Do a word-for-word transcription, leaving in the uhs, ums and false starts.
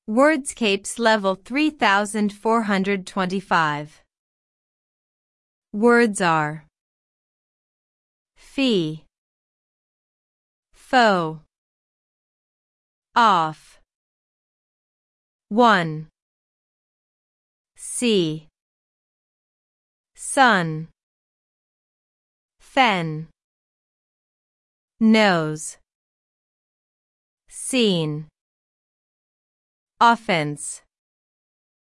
Wordscapes level three thousand four hundred twenty-five. Words are fee, foe, off, one, see, sun, fen, nose, seen, offense.